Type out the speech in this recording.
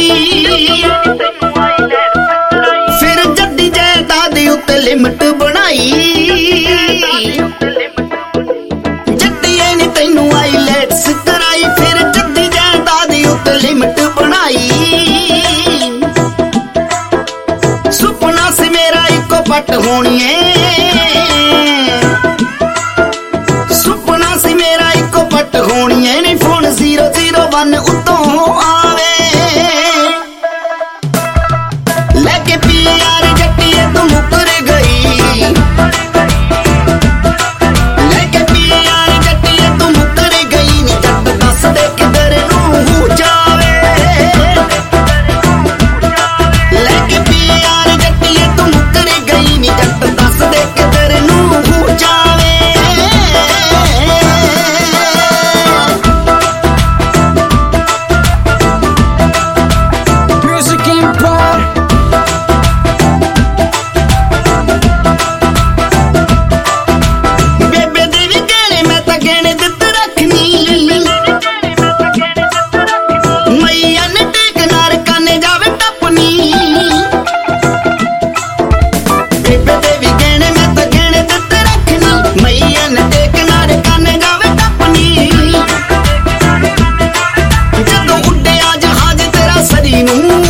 फिर जद्दी जायदाद उत्ते लिमिट बनाई जद्दिए ने तैनू आईलैट्स कराई फिर जद्दी जायदाद उत्ते लिमिट बनाई सुपना से मेरा इको पट होनी है सुपना से मेरा इको पट होनी है नहीं फोन 001 उतों आवे लेके पीआर जट्टिए तू मुकर गई लेके पीआर जट्टिए तू मुकर गई नी जट दस दे किधर नूं जावे लेके पीआर जट्टिए तू मुकर गई नी जट दस दे किधर नूं जावे no